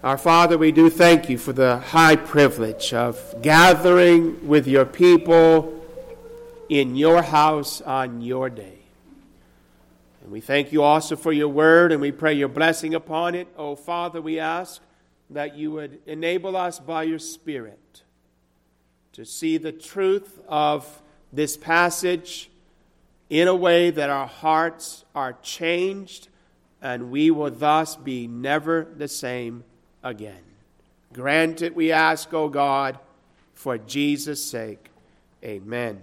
Our Father, we do thank you for the high privilege of gathering with your people in your house on your day. And we thank you also for your word, and we pray your blessing upon it. Oh, Father, we ask that you would enable us by your Spirit to see the truth of this passage in a way that our hearts are changed, and we will thus be never the same again. Grant it, we ask, O God, for Jesus' sake. Amen.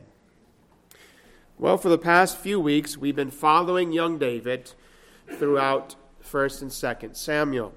Well, for the past few weeks, we've been following young David throughout 1st and 2nd Samuel.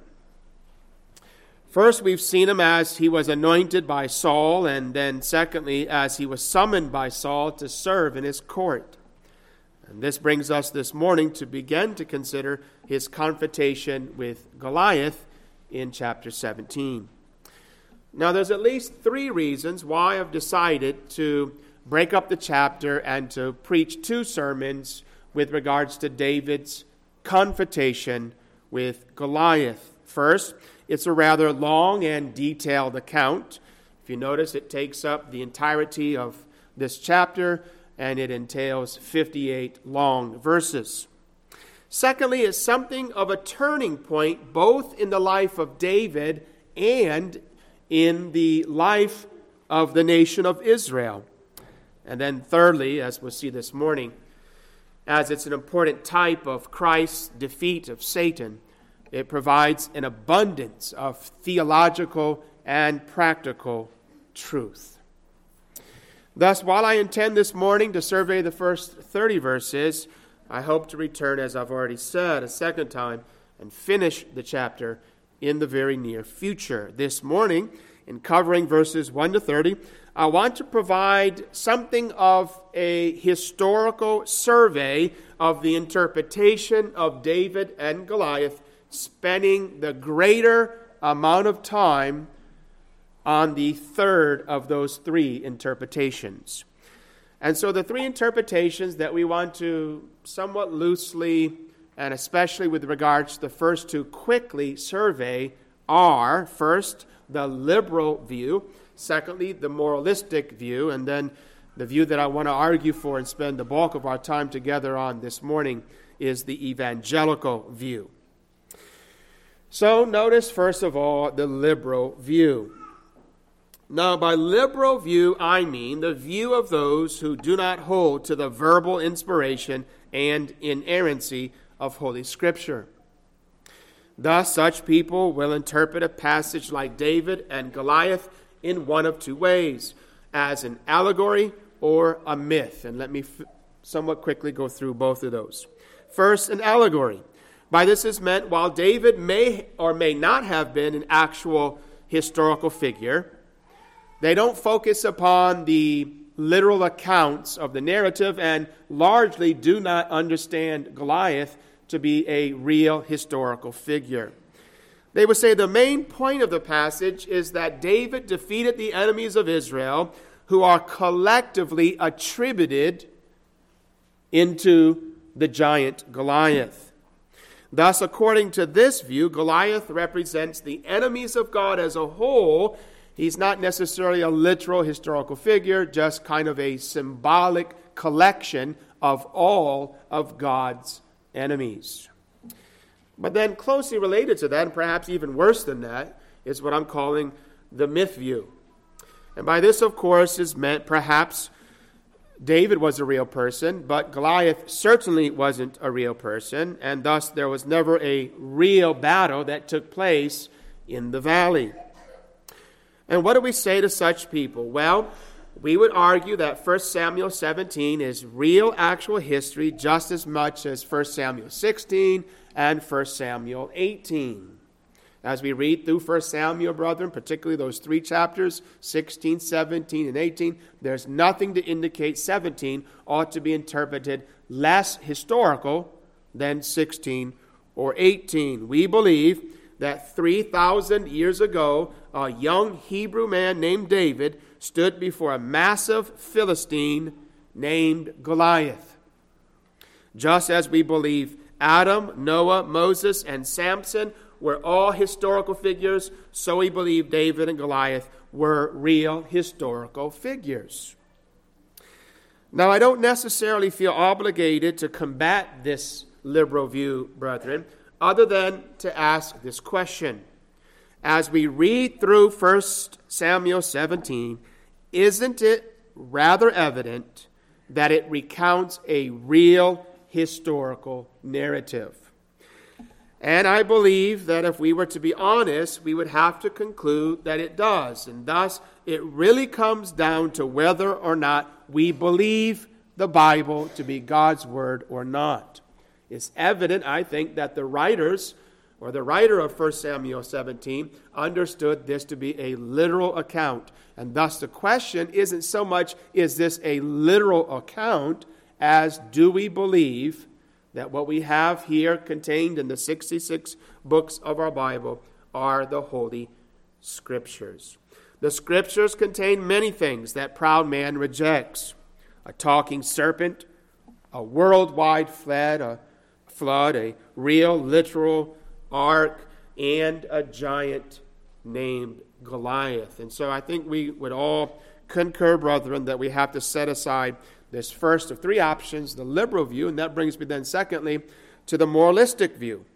First, we've seen him as he was anointed by Saul, and then secondly, as he was summoned by Saul to serve in his court. And this brings us this morning to begin to consider his confrontation with Goliath in chapter 17. Now, there's at least 3 reasons why I've decided to break up the chapter and to preach 2 sermons with regards to David's confrontation with Goliath. First, it's a rather long and detailed account. If you notice, it takes up the entirety of this chapter, and it entails 58 long verses. Secondly, it's something of a turning point both in the life of David and in the life of the nation of Israel. And then thirdly, as we'll see this morning, as it's an important type of Christ's defeat of Satan, it provides an abundance of theological and practical truth. Thus, while I intend this morning to survey the first 30 verses, I hope to return, as I've already said, a second time and finish the chapter in the very near future. This morning, in covering verses 1 to 30, I want to provide something of a historical survey of the interpretation of David and Goliath, spending the greater amount of time on the third of those 3 interpretations. And so the 3 interpretations that we want to somewhat loosely, and especially with regards to the first 2, quickly survey are, first, the liberal view, secondly, the moralistic view, and then the view that I want to argue for and spend the bulk of our time together on this morning is the evangelical view. So notice, first of all, the liberal view. Now, by liberal view, I mean the view of those who do not hold to the verbal inspiration and inerrancy of Holy Scripture. Thus, such people will interpret a passage like David and Goliath in one of 2 ways, as an allegory or a myth. And let me somewhat quickly go through both of those. First, an allegory. By this is meant, while David may or may not have been an actual historical figure, they don't focus upon the literal accounts of the narrative and largely do not understand Goliath to be a real historical figure. They would say the main point of the passage is that David defeated the enemies of Israel, who are collectively attributed into the giant Goliath. Thus, according to this view, Goliath represents the enemies of God as a whole. He's not necessarily a literal historical figure, just kind of a symbolic collection of all of God's enemies. But then closely related to that, and perhaps even worse than that, is what I'm calling the myth view. And by this, of course, is meant perhaps David was a real person, but Goliath certainly wasn't a real person, and thus there was never a real battle that took place in the valley. And what do we say to such people? Well, we would argue that 1 Samuel 17 is real, actual history just as much as 1 Samuel 16 and 1 Samuel 18. As we read through 1 Samuel, brethren, particularly those 3 chapters, 16, 17, and 18, there's nothing to indicate 17 ought to be interpreted less historical than 16 or 18. We believe that 3,000 years ago, a young Hebrew man named David stood before a massive Philistine named Goliath. Just as we believe Adam, Noah, Moses, and Samson were all historical figures, so he believed David and Goliath were real historical figures. Now, I don't necessarily feel obligated to combat this liberal view, brethren, other than to ask this question. As we read through 1 Samuel 17, isn't it rather evident that it recounts a real historical narrative? And I believe that if we were to be honest, we would have to conclude that it does. And thus, it really comes down to whether or not we believe the Bible to be God's word or not. It's evident, I think, that the writers, or the writer of 1 Samuel 17, understood this to be a literal account. And thus the question isn't so much, is this a literal account, as do we believe that what we have here contained in the 66 books of our Bible are the Holy Scriptures. The Scriptures contain many things that proud man rejects. A talking serpent, a worldwide flood, a real, literal ark, and a giant named Goliath. And so I think we would all concur, brethren, that we have to set aside this first of three options, the liberal view, and that brings me then secondly to the moralistic view.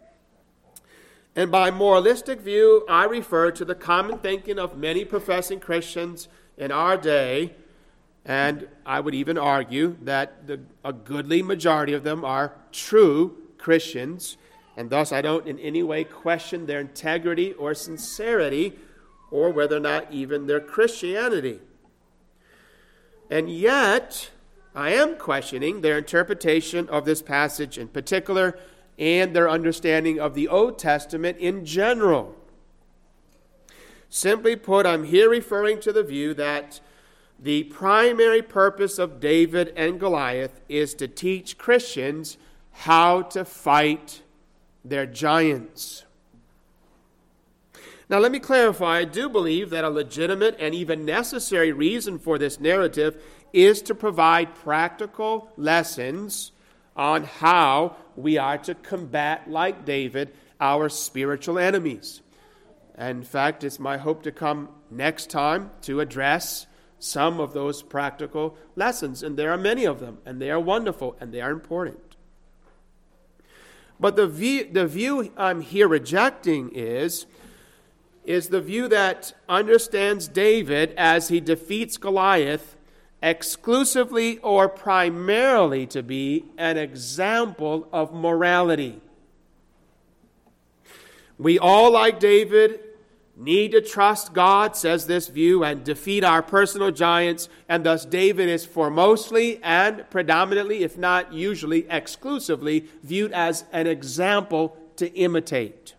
And by moralistic view, I refer to the common thinking of many professing Christians in our day, and I would even argue that a goodly majority of them are true Christians, and thus I don't in any way question their integrity or sincerity, or whether or not even their Christianity. And yet, I am questioning their interpretation of this passage in particular and their understanding of the Old Testament in general. Simply put, I'm here referring to the view that the primary purpose of David and Goliath is to teach Christians how to fight their giants. Now, let me clarify. I do believe that a legitimate and even necessary reason for this narrative is to provide practical lessons on how we are to combat, like David, our spiritual enemies. And in fact, it's my hope to come next time to address some of those practical lessons. And there are many of them, and they are wonderful, and they are important. But the view I'm here rejecting is the view that understands David as he defeats Goliath exclusively or primarily to be an example of morality. We all, like David, need to trust God, says this view, and defeat our personal giants, and thus David is foremostly and predominantly, if not usually exclusively, viewed as an example to imitate.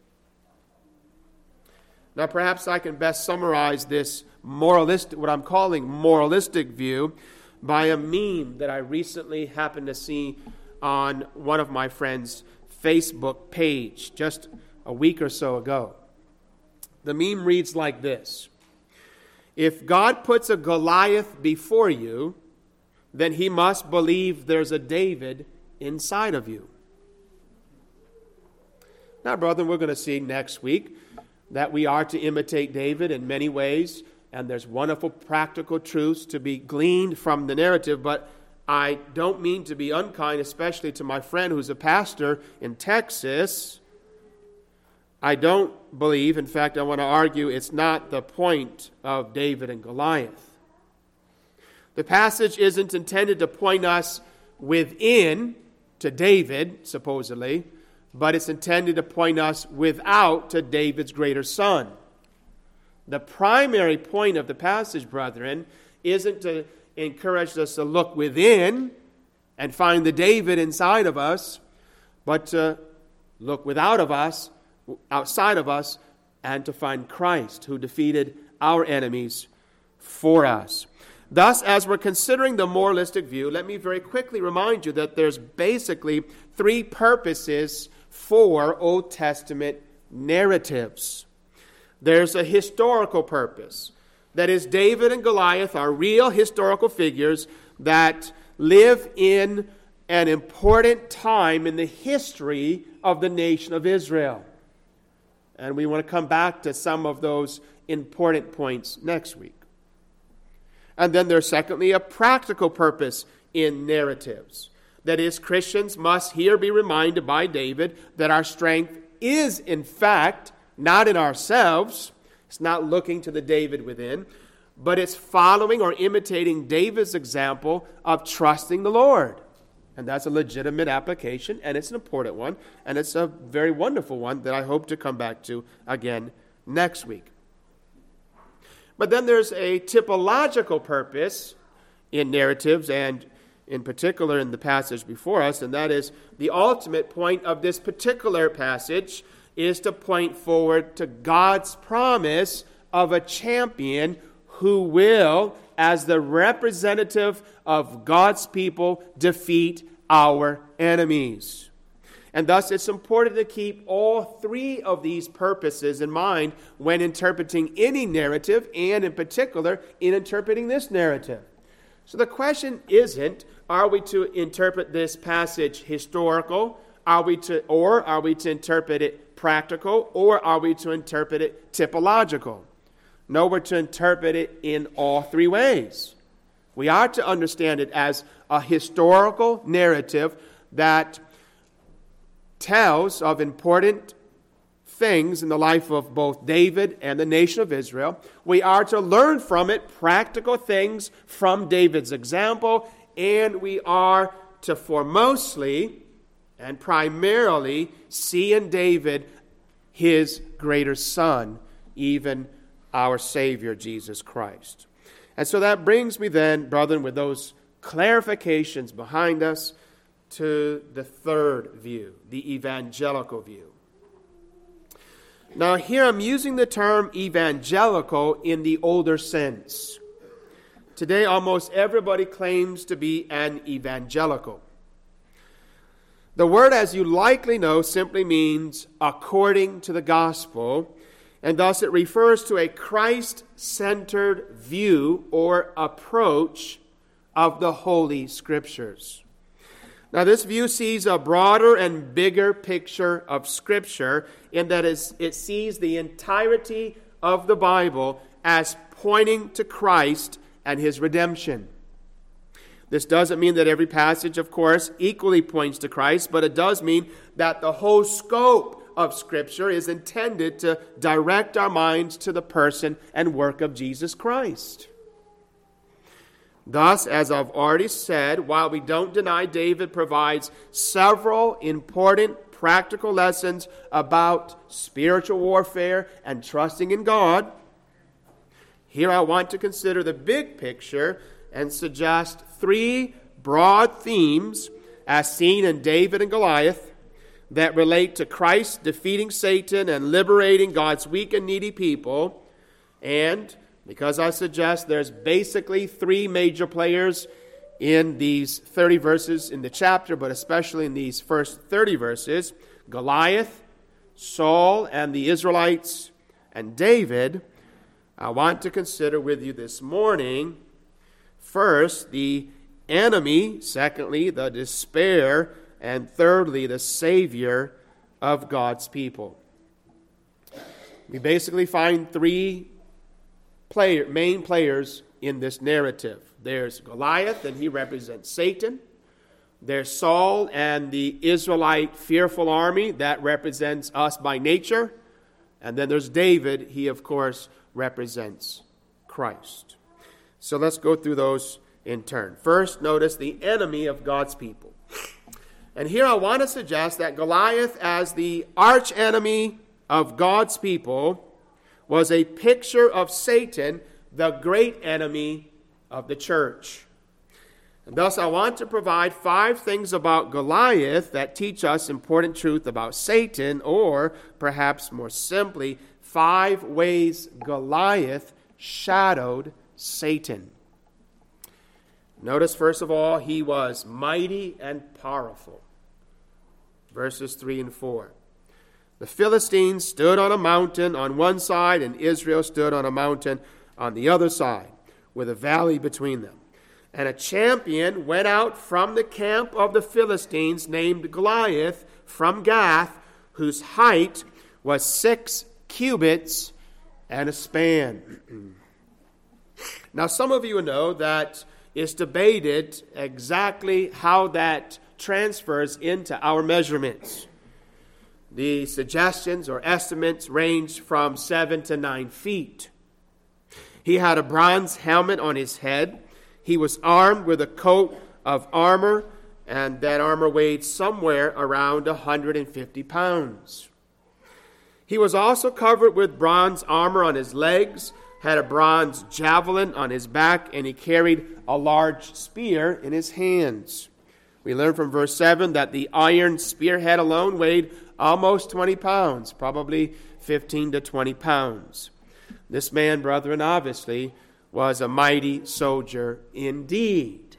Now, perhaps I can best summarize this moralistic, what I'm calling moralistic view, by a meme that I recently happened to see on one of my friends' Facebook page just a week or so ago. The meme reads like this: if God puts a Goliath before you, then he must believe there's a David inside of you. Now, brother, we're going to see next week that we are to imitate David in many ways, and there's wonderful practical truths to be gleaned from the narrative, but I don't mean to be unkind, especially to my friend who's a pastor in Texas. I don't believe, in fact, I want to argue it's not the point of David and Goliath. The passage isn't intended to point us within to David, supposedly, but it's intended to point us without to David's greater son. The primary point of the passage, brethren, isn't to encourage us to look within and find the David inside of us, but to look outside of us, and to find Christ, who defeated our enemies for us. Thus, as we're considering the moralistic view, let me very quickly remind you that there's basically three purposes for Old Testament narratives. There's a historical purpose. That is, David and Goliath are real historical figures that live in an important time in the history of the nation of Israel. And we want to come back to some of those important points next week. And then there's secondly a practical purpose in narratives. That is, Christians must here be reminded by David that our strength is in fact not in ourselves. It's not looking to the David within, but it's following or imitating David's example of trusting the Lord. And that's a legitimate application, and it's an important one, and it's a very wonderful one that I hope to come back to again next week. But then there's a typological purpose in narratives, and in particular in the passage before us, and that is the ultimate point of this particular passage is to point forward to God's promise of a champion who will, as the representative of God's people, defeat our enemies. And thus it's important to keep all three of these purposes in mind when interpreting any narrative, and in particular in interpreting this narrative. So the question isn't, are we to interpret this passage historical? Are we to interpret it practical? Or are we to interpret it typological? No, we're to interpret it in all three ways. We are to understand it as a historical narrative that tells of important things in the life of both David and the nation of Israel. We are to learn from it practical things from David's example, and we are to foremostly and primarily see in David his greater son, even our Savior, Jesus Christ. And so that brings me then, brethren, with those clarifications behind us, to the third view, the evangelical view. Now here I'm using the term evangelical in the older sense. Today almost everybody claims to be an evangelical. The word, as you likely know, simply means according to the gospel, and thus it refers to a Christ-centered view or approach of the Holy Scriptures. Now, this view sees a broader and bigger picture of Scripture in that it sees the entirety of the Bible as pointing to Christ and His redemption. This doesn't mean that every passage, of course, equally points to Christ, but it does mean that the whole scope of Scripture is intended to direct our minds to the person and work of Jesus Christ. Thus, as I've already said, while we don't deny David provides several important practical lessons about spiritual warfare and trusting in God, here I want to consider the big picture and suggest three broad themes as seen in David and Goliath that relate to Christ defeating Satan and liberating God's weak and needy people. And because I suggest there's basically three major players in these 30 verses in the chapter, but especially in these first 30 verses, Goliath, Saul and the Israelites, and David, I want to consider with you this morning, first, the enemy, secondly, the despair, and thirdly, the Savior of God's people. We basically find three main players in this narrative. There's Goliath, and he represents Satan. There's Saul and the Israelite fearful army that represents us by nature. And then there's David. He, of course, represents Christ. So let's go through those in turn. First, notice the enemy of God's people. And here I want to suggest that Goliath, as the arch enemy of God's people, was a picture of Satan, the great enemy of the church. And thus I want to provide 5 things about Goliath that teach us important truth about Satan, or perhaps more simply, 5 ways Goliath shadowed Satan. Notice, first of all, he was mighty and powerful. Verses 3 and 4. The Philistines stood on a mountain on one side, and Israel stood on a mountain on the other side, with a valley between them. And a champion went out from the camp of the Philistines named Goliath from Gath, whose height was 6 cubits and a span. Now, some of you know that it's debated exactly how that transfers into our measurements. The suggestions or estimates range from 7 to 9 feet. He had a bronze helmet on his head. He was armed with a coat of armor, and that armor weighed somewhere around 150 pounds. He was also covered with bronze armor on his legs, had a bronze javelin on his back, and he carried a large spear in his hands. We learn from verse 7 that the iron spearhead alone weighed almost 20 pounds, probably 15 to 20 pounds. This man, brethren, obviously was a mighty soldier indeed.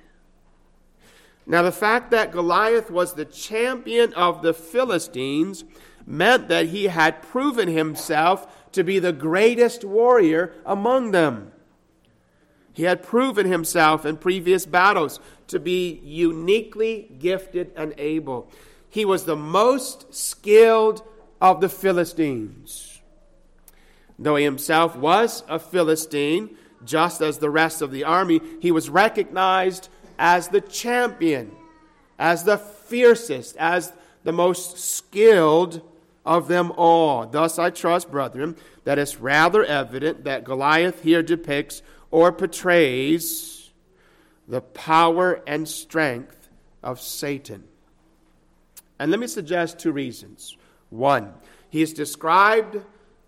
Now, the fact that Goliath was the champion of the Philistines meant that he had proven himself to be the greatest warrior among them. He had proven himself in previous battles to be uniquely gifted and able. He was the most skilled of the Philistines. Though he himself was a Philistine, just as the rest of the army, he was recognized as the champion, as the fiercest, as the most skilled of them all. Thus, I trust, brethren, that it's rather evident that Goliath here depicts or portrays the power and strength of Satan. And let me suggest 2 reasons. 1, he is described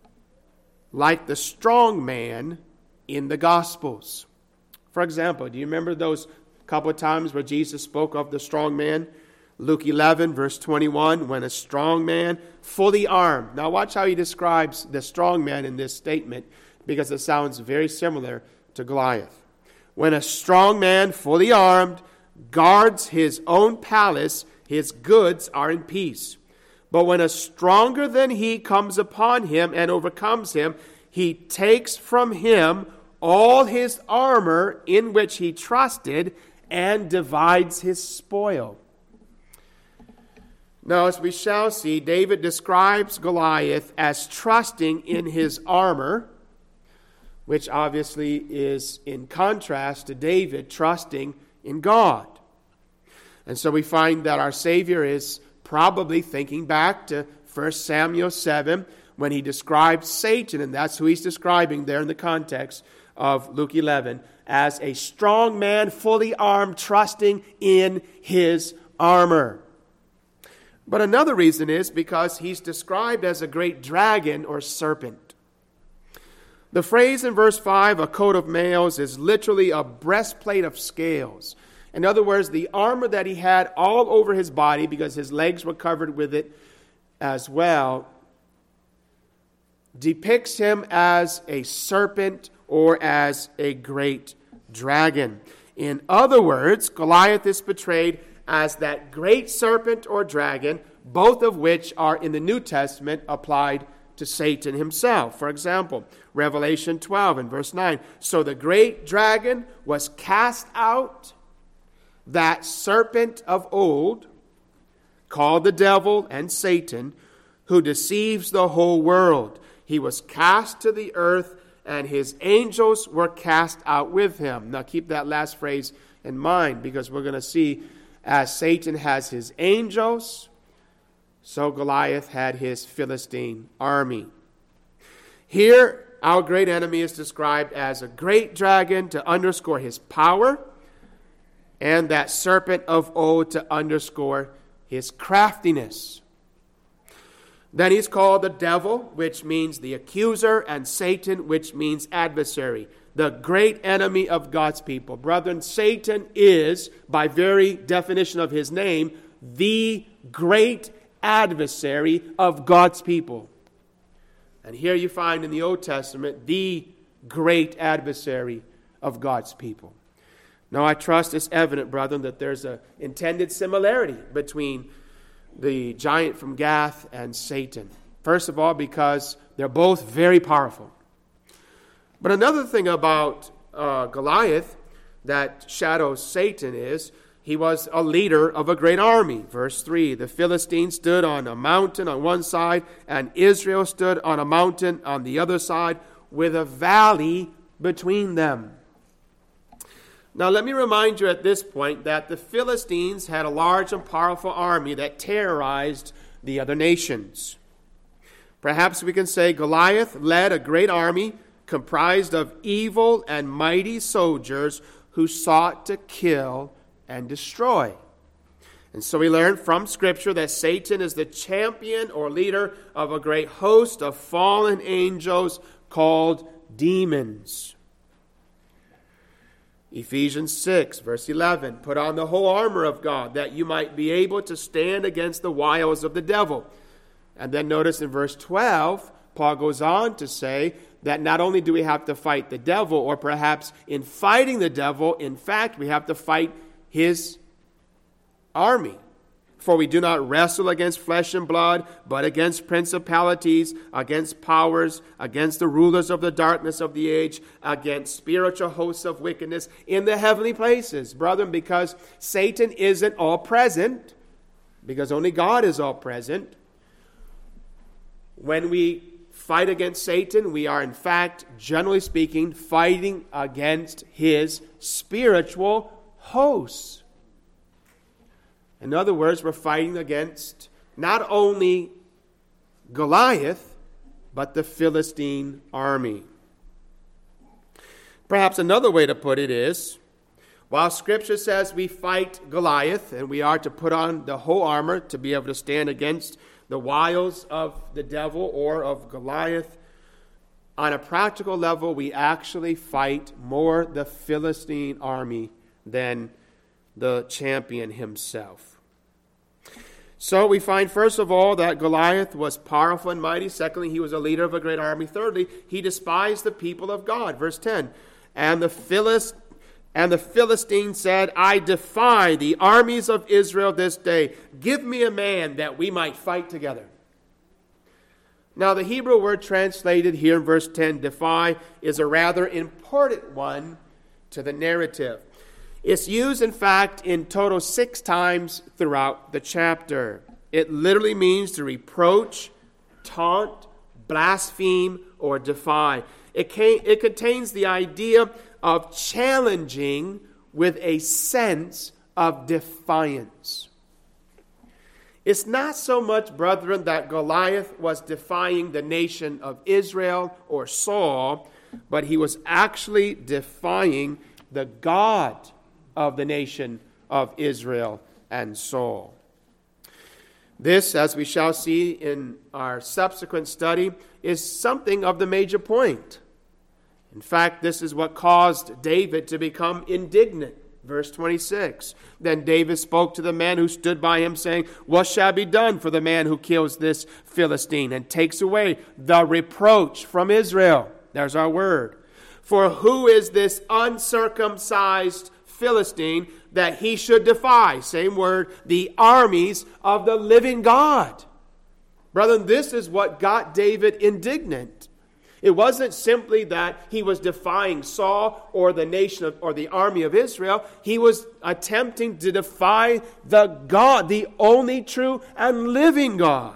like the strong man in the Gospels. For example, do you remember those couple of times where Jesus spoke of the strong man? Luke 11, verse 21, when a strong man, fully armed. Now watch how he describes the strong man in this statement, because it sounds very similar to Goliath. When a strong man, fully armed, guards his own palace, his goods are in peace. But when a stronger than he comes upon him and overcomes him, he takes from him all his armor in which he trusted and divides his spoil. Now, as we shall see, David describes Goliath as trusting in his armor, which obviously is in contrast to David trusting in God. And so we find that our Savior is probably thinking back to 1 Samuel 7 when he describes Satan, and that's who he's describing there in the context of Luke 11, as a strong man, fully armed, trusting in his armor. But another reason is because he's described as a great dragon or serpent. The phrase in verse 5, a coat of mails, is literally a breastplate of scales. In other words, the armor that he had all over his body, because his legs were covered with it as well, depicts him as a serpent or as a great dragon. In other words, Goliath is portrayed as that great serpent or dragon, both of which are in the New Testament applied to Satan himself. For example, Revelation 12 and verse 9. So the great dragon was cast out, that serpent of old, called the devil and Satan, who deceives the whole world. He was cast to the earth, and his angels were cast out with him. Now keep that last phrase in mind, because we're going to see as Satan has his angels, so Goliath had his Philistine army. Here, our great enemy is described as a great dragon to underscore his power, and that serpent of old to underscore his craftiness. Then he's called the devil, which means the accuser, and Satan, which means adversary, the great enemy of God's people. Brethren, Satan is, by very definition of his name, the great adversary of God's people. And here you find in the Old Testament the great adversary of God's people. Now, I trust it's evident, brethren, that there's an intended similarity between the giant from Gath and Satan. First of all, because they're both very powerful. But another thing about Goliath that shadows Satan is he was a leader of a great army. Verse 3, the Philistines stood on a mountain on one side, and Israel stood on a mountain on the other side, with a valley between them. Now let me remind you at this point that the Philistines had a large and powerful army that terrorized the other nations. Perhaps we can say Goliath led a great army comprised of evil and mighty soldiers who sought to kill and destroy. And so we learn from Scripture that Satan is the champion or leader of a great host of fallen angels called demons. Ephesians 6, verse 11, put on the whole armor of God, that you might be able to stand against the wiles of the devil. And then notice in verse 12, Paul goes on to say that not only do we have to fight the devil, or perhaps in fighting the devil, in fact, we have to fight his army. For we do not wrestle against flesh and blood, but against principalities, against powers, against the rulers of the darkness of the age, against spiritual hosts of wickedness in the heavenly places. Brethren, because Satan isn't all present, because only God is all present, when we fight against Satan, we are in fact, generally speaking, fighting against his spiritual hosts. In other words, we're fighting against not only Goliath, but the Philistine army. Perhaps another way to put it is, while Scripture says we fight Goliath and we are to put on the whole armor to be able to stand against the wiles of the devil or of Goliath, on a practical level, we actually fight more the Philistine army than the champion himself. So we find, first of all, that Goliath was powerful and mighty. Secondly, he was a leader of a great army. Thirdly, he despised the people of God. Verse 10, and the Philistine said, I defy the armies of Israel this day. Give me a man that we might fight together. Now, the Hebrew word translated here in verse 10, defy, is a rather important one to the narrative. It's used, in fact, in total 6 times throughout the chapter. It literally means to reproach, taunt, blaspheme, or defy. It contains the idea of challenging with a sense of defiance. It's not so much, brethren, that Goliath was defying the nation of Israel or Saul, but he was actually defying the God of the nation of Israel and Saul. This, as we shall see in our subsequent study, is something of the major point. In fact, this is what caused David to become indignant. Verse 26, then David spoke to the man who stood by him, saying, what shall be done for the man who kills this Philistine and takes away the reproach from Israel? There's our word. For who is this uncircumcised Philistine that he should defy, same word, the armies of the living God? Brethren, this is what got David indignant. It wasn't simply that he was defying Saul or the nation or the army of Israel. He was attempting to defy the God, the only true and living God.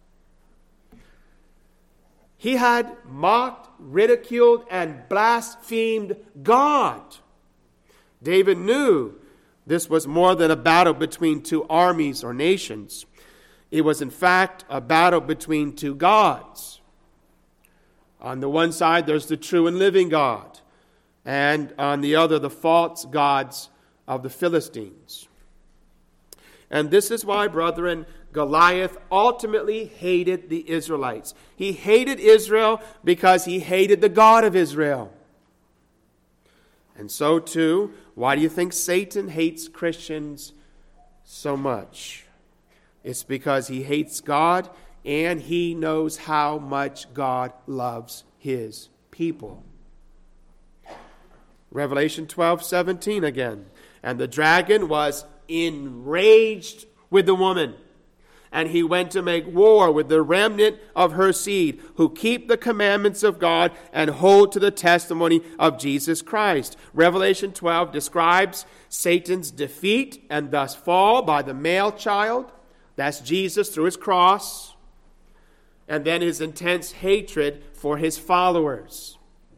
He had mocked, ridiculed, and blasphemed God. David knew this was more than a battle between 2 armies or nations. It was, in fact, a battle between 2 gods. On the one side, there's the true and living God, and on the other, the false gods of the Philistines. And this is why, brethren, Goliath ultimately hated the Israelites. He hated Israel because he hated the God of Israel. And so, too, why do you think Satan hates Christians so much? It's because he hates God, and he knows how much God loves his people. Revelation 12:17 again. And the dragon was enraged with the woman, and he went to make war with the remnant of her seed, who keep the commandments of God and hold to the testimony of Jesus Christ. Revelation 12 describes Satan's defeat and thus fall by the male child. That's Jesus through his cross. And then his intense hatred for his followers.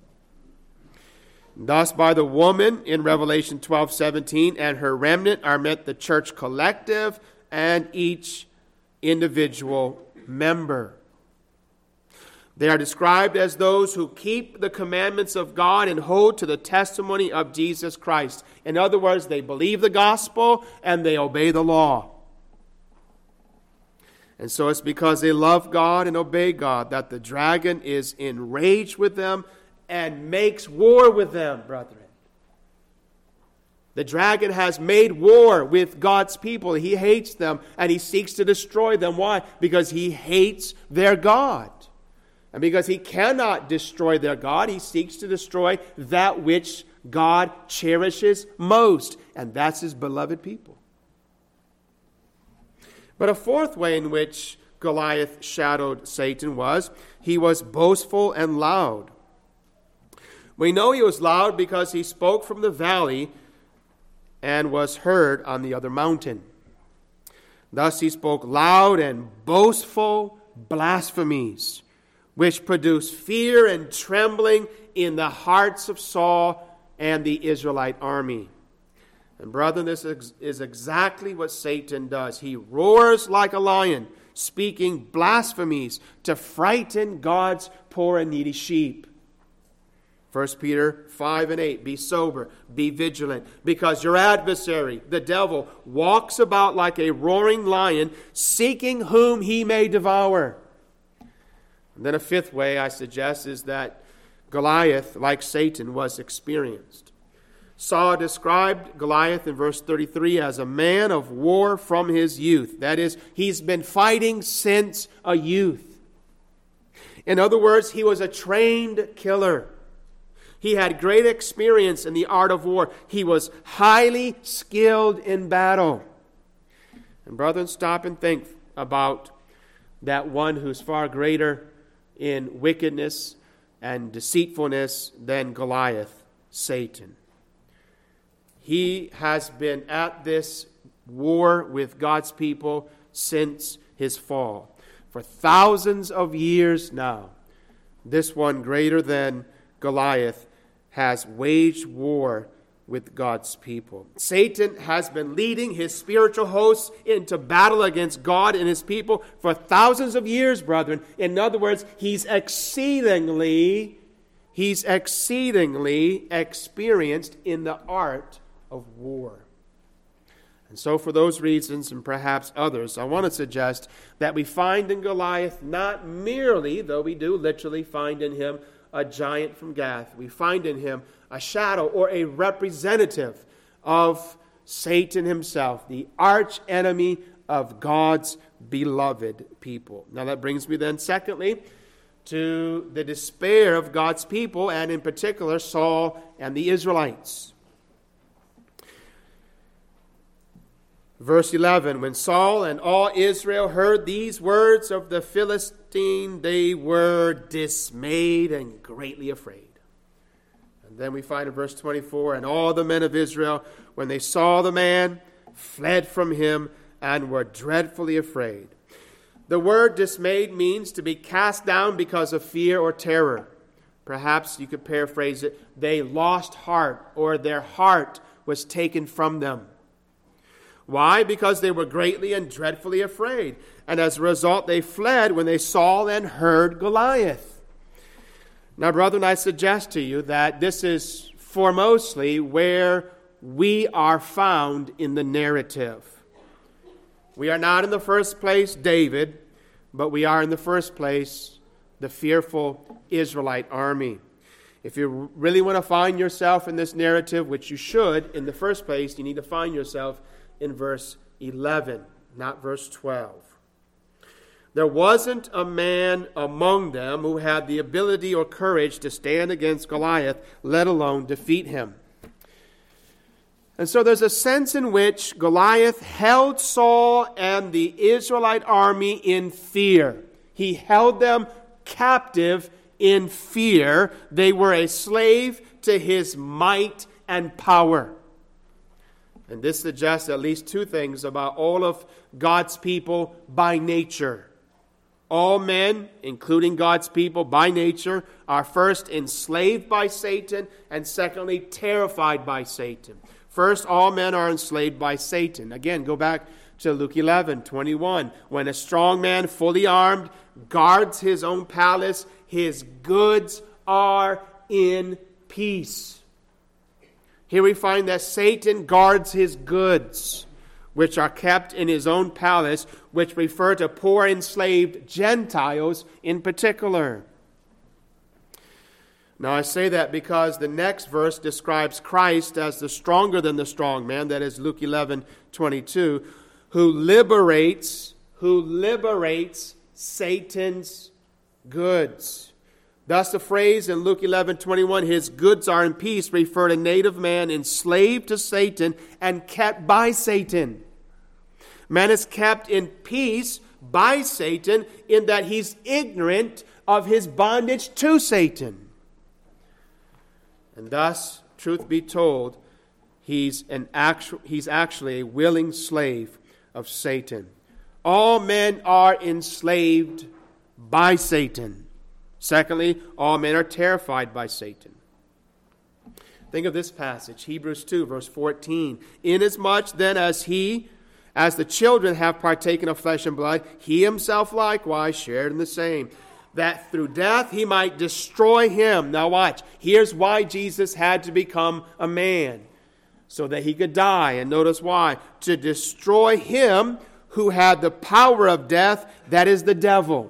Thus, by the woman in Revelation 12:17 and her remnant are meant the church collective and each individual member. They are described as those who keep the commandments of God and hold to the testimony of Jesus Christ. In other words, they believe the gospel and they obey the law. And so it's because they love God and obey God that the dragon is enraged with them and makes war with them, brethren. The dragon has made war with God's people. He hates them and he seeks to destroy them. Why? Because he hates their God. And because he cannot destroy their God, he seeks to destroy that which God cherishes most. And that's his beloved people. But a fourth way in which Goliath shadowed Satan was he was boastful and loud. We know he was loud because he spoke from the valley and was heard on the other mountain. Thus he spoke loud and boastful blasphemies, which produced fear and trembling in the hearts of Saul and the Israelite army. And brethren, this is exactly what Satan does. He roars like a lion, speaking blasphemies to frighten God's poor and needy sheep. 1 Peter 5:8, be sober, be vigilant, because your adversary, the devil, walks about like a roaring lion, seeking whom he may devour. And then a fifth way I suggest is that Goliath, like Satan, was experienced. Saul described Goliath in verse 33 as a man of war from his youth. That is, he's been fighting since a youth. In other words, he was a trained killer. He had great experience in the art of war. He was highly skilled in battle. And brethren, stop and think about that one who's far greater in wickedness and deceitfulness than Goliath, Satan. He has been at this war with God's people since his fall. For thousands of years now, this one greater than Goliath has waged war with God's people. Satan has been leading his spiritual hosts into battle against God and his people for thousands of years, brethren. In other words, he's exceedingly experienced in the art of war. And so for those reasons and perhaps others, I want to suggest that we find in Goliath not merely, though we do literally find in him a giant from Gath, we find in him a shadow or a representative of Satan himself, the arch enemy of God's beloved people. Now that brings me then, secondly, to the despair of God's people, and in particular Saul and the Israelites. Verse 11, when Saul and all Israel heard these words of the Philistine, they were dismayed and greatly afraid. And then we find in verse 24, and all the men of Israel, when they saw the man, fled from him and were dreadfully afraid. The word dismayed means to be cast down because of fear or terror. Perhaps you could paraphrase it, they lost heart, or their heart was taken from them. Why? Because they were greatly and dreadfully afraid. And as a result, they fled when they saw and heard Goliath. Now, brethren, I suggest to you that this is foremostly where we are found in the narrative. We are not in the first place David, but we are in the first place the fearful Israelite army. If you really want to find yourself in this narrative, which you should, in the first place, you need to find yourself in verse 11, not verse 12. There wasn't a man among them who had the ability or courage to stand against Goliath, let alone defeat him. And so there's a sense in which Goliath held Saul and the Israelite army in fear. He held them captive in fear. They were a slave to his might and power. And this suggests at least two things about all of God's people by nature. All men, including God's people by nature, are first enslaved by Satan and secondly terrified by Satan. First, all men are enslaved by Satan. Again, go back to Luke 11:21. When a strong man, fully armed, guards his own palace, his goods are in peace. Here we find that Satan guards his goods, which are kept in his own palace, which refer to poor enslaved Gentiles in particular. Now I say that because the next verse describes Christ as the stronger than the strong man, that is Luke 11:22, who liberates Satan's goods. Thus the phrase in Luke 11:21, his goods are in peace, refer to native man enslaved to Satan and kept by Satan. Man is kept in peace by Satan in that he's ignorant of his bondage to Satan. And thus, truth be told, he's actually a willing slave of Satan. All men are enslaved by Satan. Secondly, all men are terrified by Satan. Think of this passage, Hebrews 2, verse 14. Inasmuch then as the children have partaken of flesh and blood, he himself likewise shared in the same, that through death he might destroy him. Now watch, here's why Jesus had to become a man, so that he could die. And notice why. To destroy him who had the power of death, that is the devil.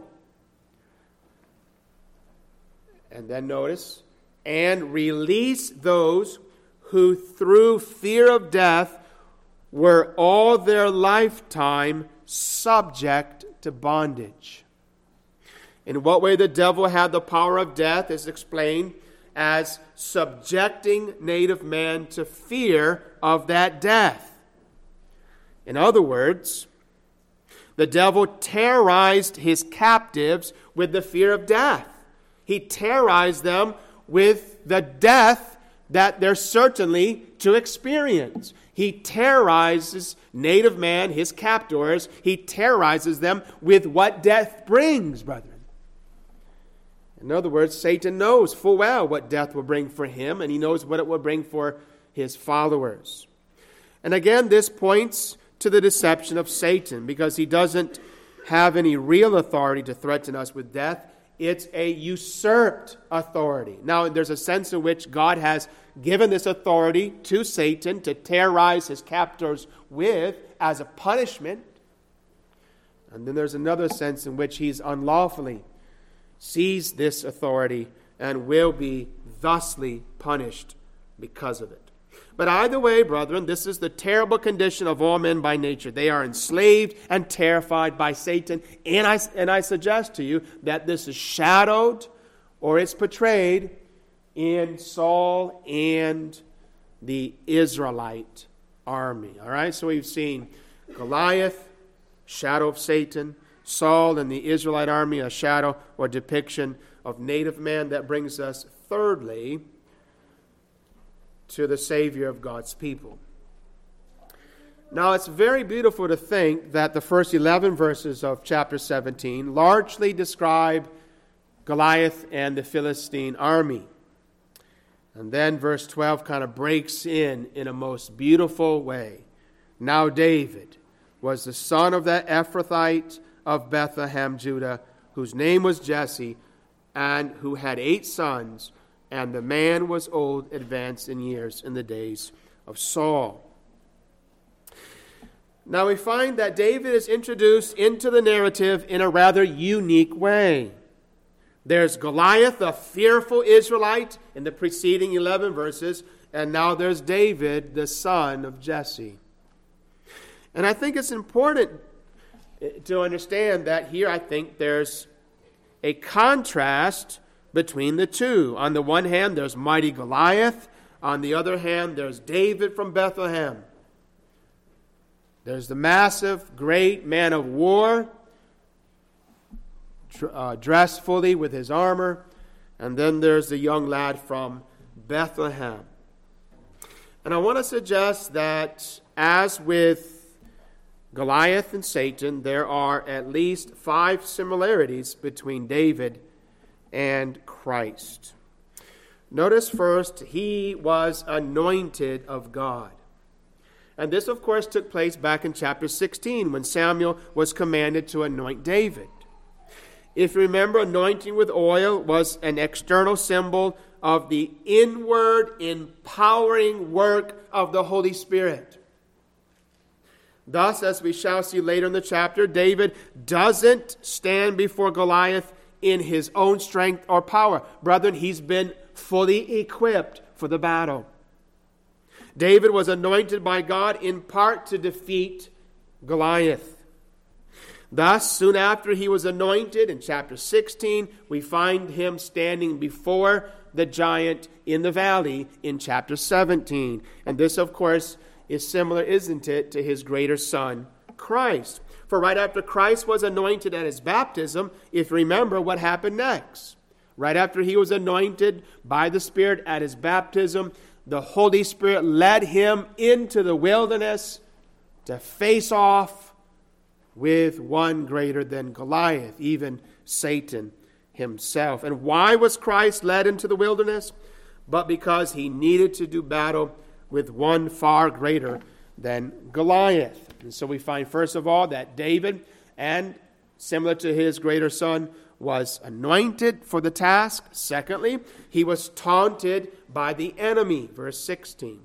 And then notice, and release those who through fear of death were all their lifetime subject to bondage. In what way the devil had the power of death is explained as subjecting native man to fear of that death. In other words, the devil terrorized his captives with the fear of death. He terrorized them with the death that they're certainly to experience. He terrorizes native man, his captors. He terrorizes them with what death brings, brethren. In other words, Satan knows full well what death will bring for him, and he knows what it will bring for his followers. And again, this points to the deception of Satan, because he doesn't have any real authority to threaten us with death. It's a usurped authority. Now, there's a sense in which God has given this authority to Satan to terrorize his captors with as a punishment. And then there's another sense in which he's unlawfully seized this authority and will be thusly punished because of it. But either way, brethren, this is the terrible condition of all men by nature. They are enslaved and terrified by Satan. And I suggest to you that this is shadowed or it's portrayed in Saul and the Israelite army. All right, so we've seen Goliath, shadow of Satan, Saul and the Israelite army, a shadow or depiction of native man. That brings us, thirdly, to the Savior of God's people. Now, it's very beautiful to think that the first 11 verses of chapter 17 largely describe Goliath and the Philistine army. And then verse 12 kind of breaks in a most beautiful way. Now David was the son of that Ephrathite of Bethlehem, Judah, whose name was Jesse, and who had 8 sons, and the man was old, advanced in years, in the days of Saul. Now we find that David is introduced into the narrative in a rather unique way. There's Goliath, a fearful Israelite, in the preceding 11 verses, and now there's David, the son of Jesse. And I think it's important to understand that here I think there's a contrast between the two. On the one hand, there's mighty Goliath. On the other hand, there's David from Bethlehem. There's the massive, great man of war, dressed fully with his armor. And then there's the young lad from Bethlehem. And I want to suggest that, as with Goliath and Satan, there are at least 5 similarities between David and Christ. Notice first, he was anointed of God. And this, of course, took place back in chapter 16 when Samuel was commanded to anoint David. If you remember, anointing with oil was an external symbol of the inward empowering work of the Holy Spirit. Thus, as we shall see later in the chapter, David doesn't stand before Goliath in his own strength or power. Brethren, he's been fully equipped for the battle. David was anointed by God in part to defeat Goliath. Thus, soon after he was anointed, in chapter 16, we find him standing before the giant in the valley in chapter 17. And this, of course, is similar, isn't it, to his greater son, Christ. For right after Christ was anointed at his baptism, if you remember what happened next. Right after he was anointed by the Spirit at his baptism, the Holy Spirit led him into the wilderness to face off with one greater than Goliath, even Satan himself. And why was Christ led into the wilderness? But because he needed to do battle with one far greater than Goliath. And so we find, first of all, that David, and similar to his greater son, was anointed for the task. Secondly, he was taunted by the enemy. Verse 16.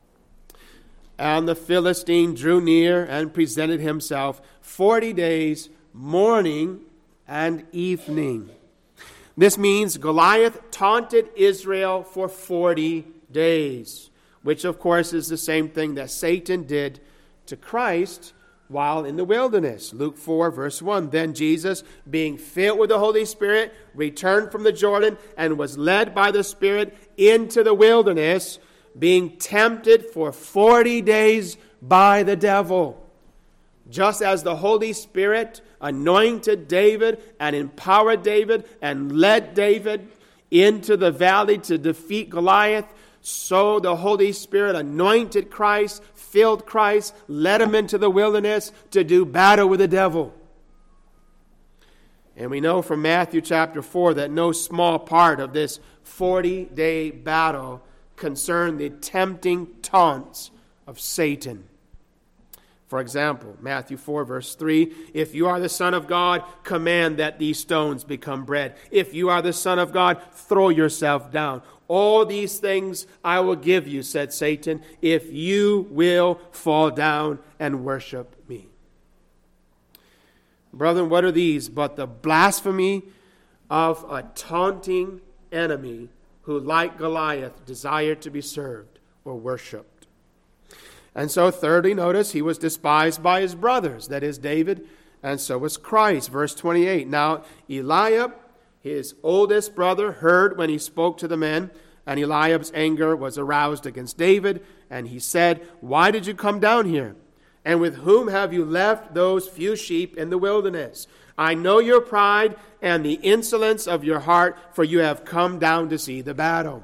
And the Philistine drew near and presented himself 40 days, morning and evening. This means Goliath taunted Israel for 40 days, which of course is the same thing that Satan did to Christ while in the wilderness. Luke 4, verse 1. Then Jesus, being filled with the Holy Spirit, returned from the Jordan and was led by the Spirit into the wilderness, being tempted for 40 days by the devil. Just as the Holy Spirit anointed David and empowered David and led David into the valley to defeat Goliath, so the Holy Spirit anointed Christ, filled Christ, led him into the wilderness to do battle with the devil. And we know from Matthew chapter 4 that no small part of this 40-day battle concerned the tempting taunts of Satan. For example, Matthew 4, verse 3, if you are the Son of God, command that these stones become bread. If you are the Son of God, throw yourself down. All these things I will give you, said Satan, if you will fall down and worship me. Brethren, what are these but the blasphemy of a taunting enemy who, like Goliath, desired to be served or worshipped? And so thirdly, notice, he was despised by his brothers, that is David, and so was Christ. Verse 28, now Eliab, his oldest brother, heard when he spoke to the men, and Eliab's anger was aroused against David, and he said, why did you come down here? And with whom have you left those few sheep in the wilderness? I know your pride and the insolence of your heart, for you have come down to see the battle.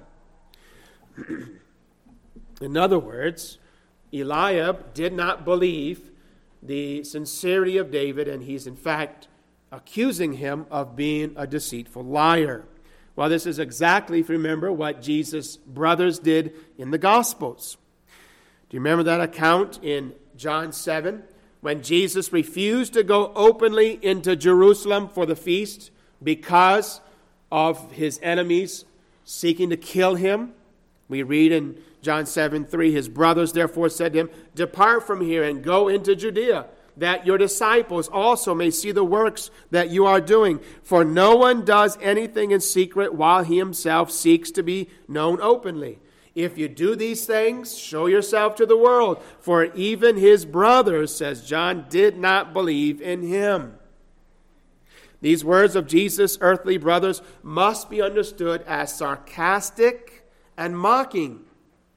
In other words, Eliab did not believe the sincerity of David, and he's in fact accusing him of being a deceitful liar. Well, this is exactly, if you remember, what Jesus' brothers did in the Gospels. Do you remember that account in John 7 when Jesus refused to go openly into Jerusalem for the feast because of his enemies seeking to kill him? We read in John 7:3, his brothers therefore said to him, depart from here and go into Judea, that your disciples also may see the works that you are doing. For no one does anything in secret while he himself seeks to be known openly. If you do these things, show yourself to the world. For even his brothers, says John, did not believe in him. These words of Jesus' earthly brothers must be understood as sarcastic and mocking.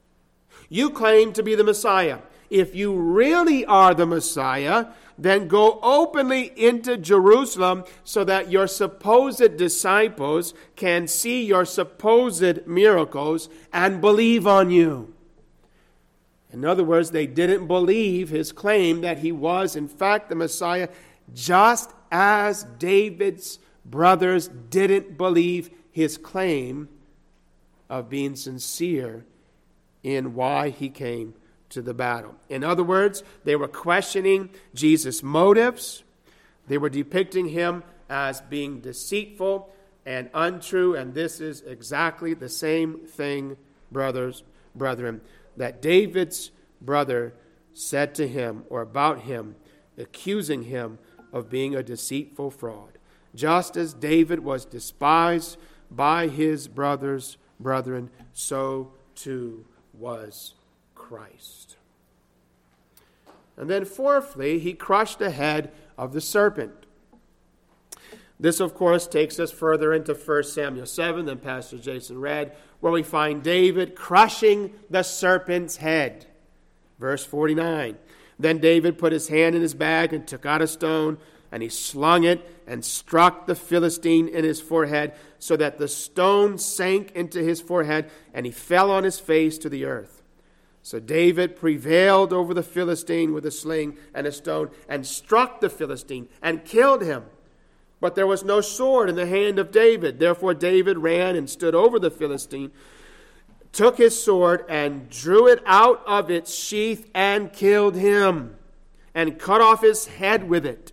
You claim to be the Messiah. If you really are the Messiah, then go openly into Jerusalem so that your supposed disciples can see your supposed miracles and believe on you. In other words, they didn't believe his claim that he was, in fact, the Messiah, just as David's brothers didn't believe his claim of being sincere in why he came to the battle. In other words, they were questioning Jesus' motives. They were depicting him as being deceitful and untrue, and this is exactly the same thing, brethren, that David's brother said to him or about him, accusing him of being a deceitful fraud. Just as David was despised by his brethren, so too was Christ. And then fourthly, he crushed the head of the serpent. This, of course, takes us further into 1 Samuel 7 than Pastor Jason read, where we find David crushing the serpent's head. Verse 49, then David put his hand in his bag and took out a stone, and he slung it and struck the Philistine in his forehead, so that the stone sank into his forehead, and he fell on his face to the earth. So David prevailed over the Philistine with a sling and a stone, and struck the Philistine and killed him. But there was no sword in the hand of David. Therefore David ran and stood over the Philistine, took his sword and drew it out of its sheath and killed him, and cut off his head with it.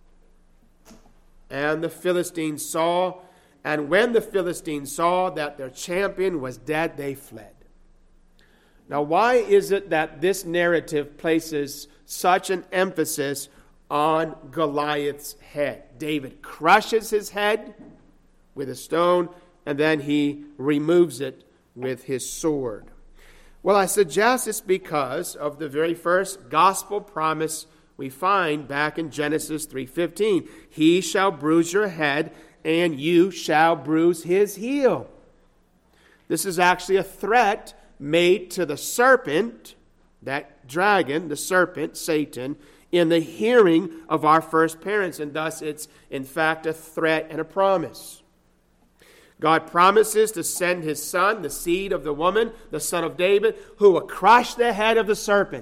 And the Philistines saw, and when the Philistines saw that their champion was dead, they fled. Now, why is it that this narrative places such an emphasis on Goliath's head? David crushes his head with a stone, and then he removes it with his sword. Well, I suggest it's because of the very first gospel promise we find back in Genesis 3:15. He shall bruise your head, and you shall bruise his heel. This is actually a threat made to the serpent, that dragon, the serpent, Satan, in the hearing of our first parents. And thus it's, in fact, a threat and a promise. God promises to send his son, the seed of the woman, the son of David, who will crush the head of the serpent.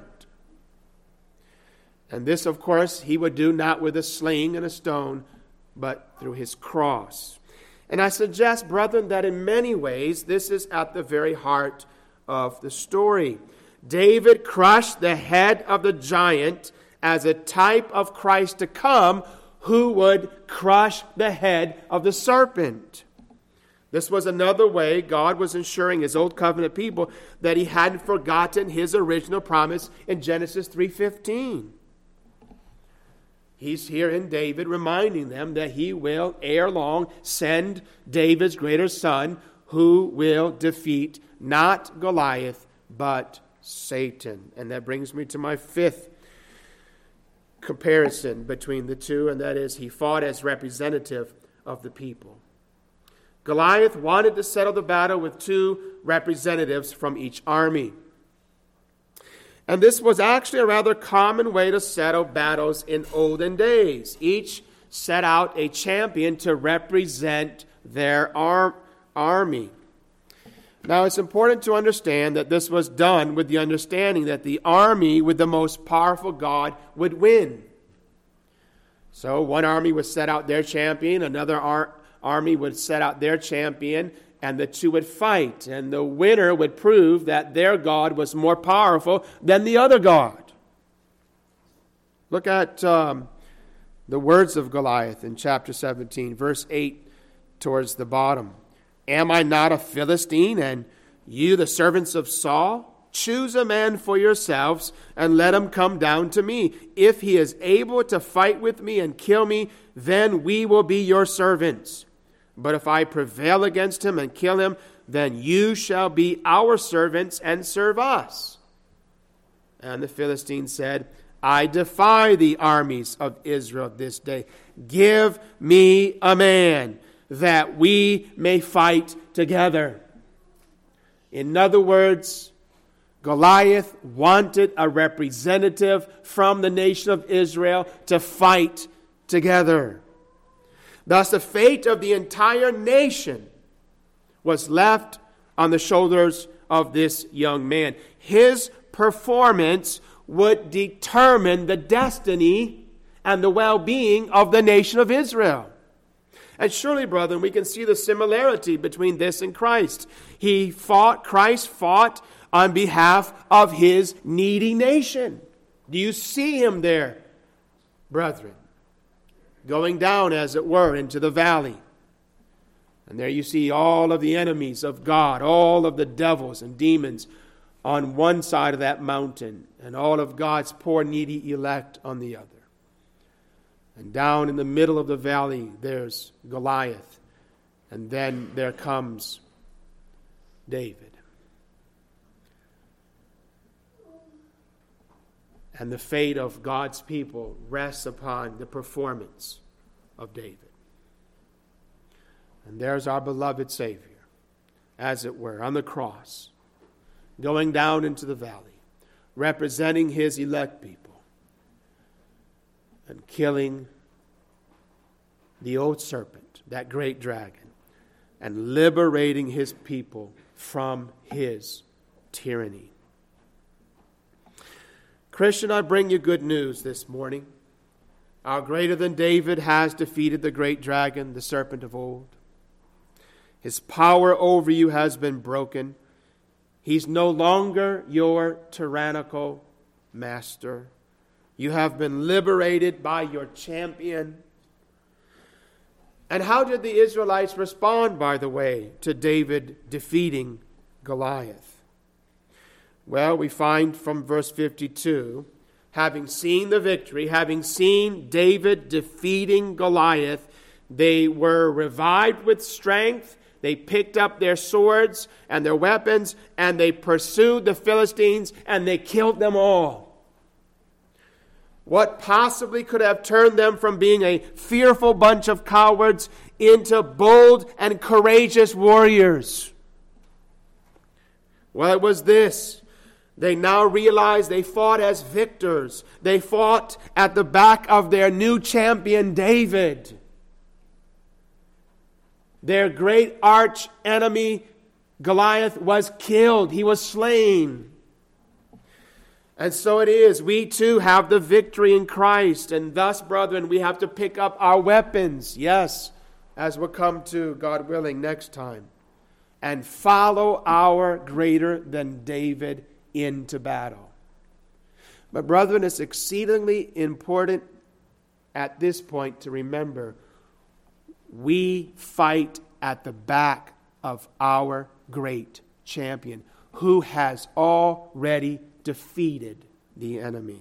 And this, of course, he would do not with a sling and a stone, but through his cross. And I suggest, brethren, that in many ways, this is at the very heart of the story. David crushed the head of the giant as a type of Christ to come, who would crush the head of the serpent. This was another way God was ensuring his old covenant people that he hadn't forgotten his original promise in Genesis 3:15. He's here in David reminding them that he will, ere long, send David's greater son, who will defeat not Goliath, but Satan. And that brings me to my fifth comparison between the two, and that is he fought as representative of the people. Goliath wanted to settle the battle with two representatives from each army. And this was actually a rather common way to settle battles in olden days. Each set out a champion to represent their army. Now, it's important to understand that this was done with the understanding that the army with the most powerful God would win. So one army would set out their champion, another army would set out their champion, and the two would fight. And the winner would prove that their God was more powerful than the other God. Look at the words of Goliath in chapter 17, verse 8 towards the bottom. Am I not a Philistine, and you the servants of Saul? Choose a man for yourselves, and let him come down to me. If he is able to fight with me and kill me, then we will be your servants. But if I prevail against him and kill him, then you shall be our servants and serve us. And the Philistine said, I defy the armies of Israel this day. Give me a man, that we may fight together. In other words, Goliath wanted a representative from the nation of Israel to fight together. Thus, the fate of the entire nation was left on the shoulders of this young man. His performance would determine the destiny and the well-being of the nation of Israel. And surely, brethren, we can see the similarity between this and Christ. Christ fought on behalf of his needy nation. Do you see him there, brethren? Going down, as it were, into the valley. And there you see all of the enemies of God, all of the devils and demons on one side of that mountain, and all of God's poor needy elect on the other. And down in the middle of the valley, there's Goliath. And then there comes David. And the fate of God's people rests upon the performance of David. And there's our beloved Savior, as it were, on the cross, going down into the valley, representing his elect people, and killing the old serpent, that great dragon, and liberating his people from his tyranny. Christian, I bring you good news this morning. Our greater than David has defeated the great dragon, the serpent of old. His power over you has been broken. He's no longer your tyrannical master. You have been liberated by your champion. And how did the Israelites respond, by the way, to David defeating Goliath? Well, we find from verse 52, having seen the victory, having seen David defeating Goliath, they were revived with strength. They picked up their swords and their weapons, and they pursued the Philistines, and they killed them all. What possibly could have turned them from being a fearful bunch of cowards into bold and courageous warriors? Well, it was this. They now realized they fought as victors. They fought at the back of their new champion, David. Their great arch enemy, Goliath, was killed. He was slain. And so it is. We too have the victory in Christ. And thus, brethren, we have to pick up our weapons. Yes, as we'll come to, God willing, next time. And follow our greater than David into battle. But brethren, it's exceedingly important at this point to remember we fight at the back of our great champion who has already defeated the enemy.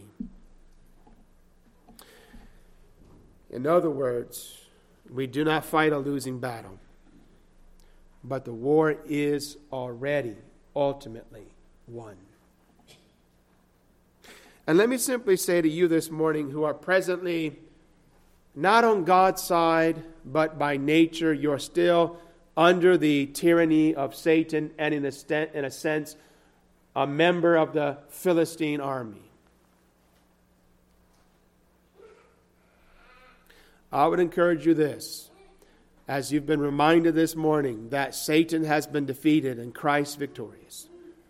In other words, we do not fight a losing battle, but the war is already ultimately won. And let me simply say to you this morning who are presently not on God's side, but by nature you're still under the tyranny of Satan and in a sense a member of the Philistine army. I would encourage you this, as you've been reminded this morning that Satan has been defeated and Christ victorious.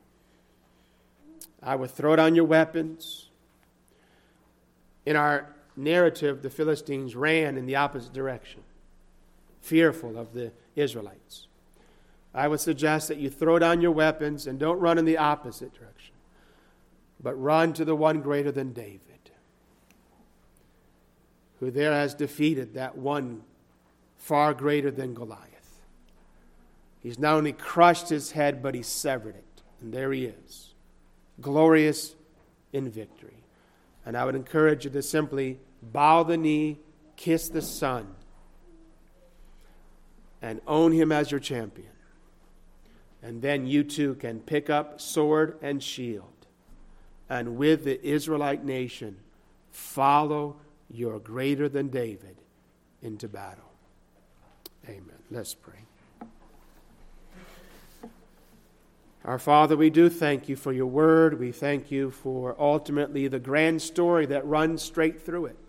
I would throw down your weapons. In our narrative, the Philistines ran in the opposite direction, fearful of the Israelites. I would suggest that you throw down your weapons and don't run in the opposite direction, but run to the one greater than David, who there has defeated that one far greater than Goliath. He's not only crushed his head, but he severed it. And there he is, glorious in victory. And I would encourage you to simply bow the knee, kiss the Son, and own him as your champion. And then you too can pick up sword and shield, and with the Israelite nation, follow your greater than David into battle. Amen. Let's pray. Our Father, we do thank you for your word. We thank you for ultimately the grand story that runs straight through it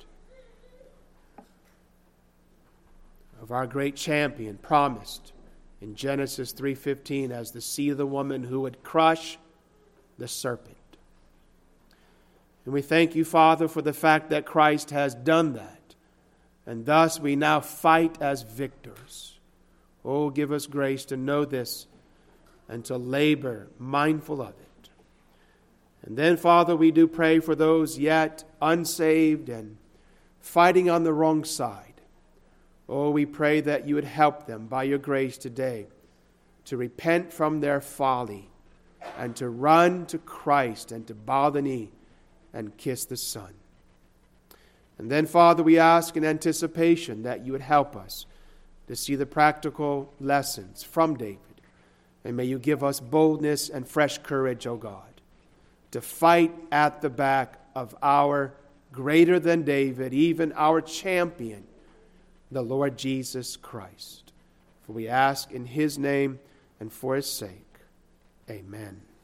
of our great champion promised in Genesis 3:15 as the seed of the woman who would crush the serpent. And we thank you, Father, for the fact that Christ has done that. And thus we now fight as victors. Oh, give us grace to know this and to labor mindful of it. And then, Father, we do pray for those yet unsaved and fighting on the wrong side. Oh, we pray that you would help them by your grace today to repent from their folly and to run to Christ and to bow the knee and kiss the Son. And then, Father, we ask in anticipation that you would help us to see the practical lessons from David. And may you give us boldness and fresh courage, O God, to fight at the back of our greater than David, even our champion, the Lord Jesus Christ. For we ask in his name and for his sake. Amen.